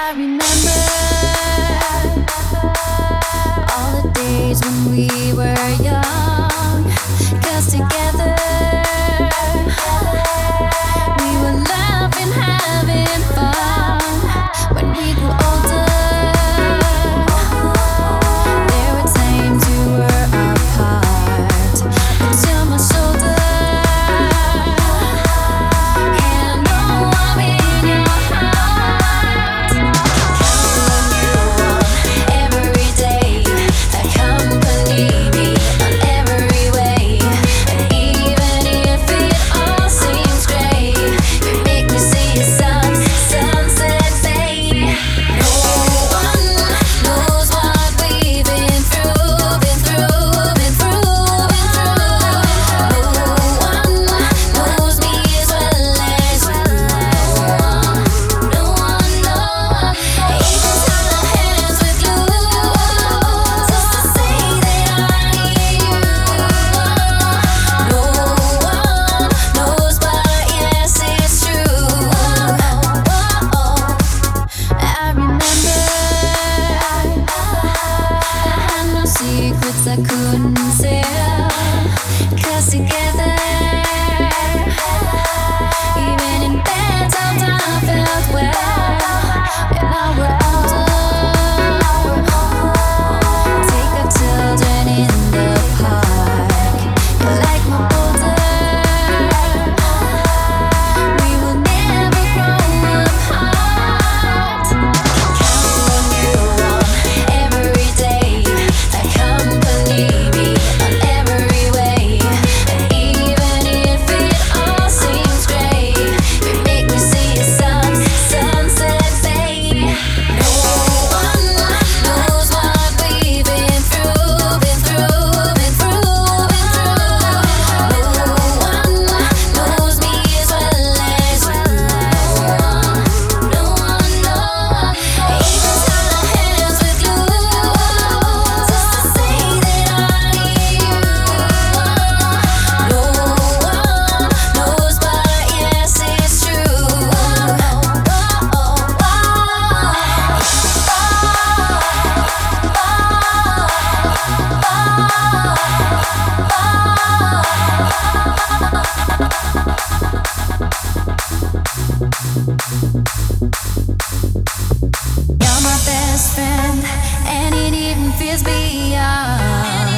I remember all the days when we were young, 'cause together we were laughing, having fun. When we grew older, there were times we were apart, but till my shoulder, and oh, I'm in your heart. Counting you on every day, accompany me on every way. And even if it all seems gray, you make me see a sunset fade. No one knows what we've been through, been through, been through, been through. No one knows me as well as you. No one, no one. Even tie our hands with glue, just to say that I need you. No one knows, but yes, it's true. I remember I had no secrets I couldn't tell, 'cause together, even in bad times, I felt well. And now we're older, take our children in the park. You're like my boulder, we will never grow apart. Counting you on every day, accompany me on every way. And even if it all seems gray, you make me see a sunset fade. No one knows what we've been through, been through, been through, been through. No one knows me as well as you. No one, no one. Even tie our hands with glue, just to say that I need you. No one knows, but yes, it's true. You're my best friend, and it even feels beyond.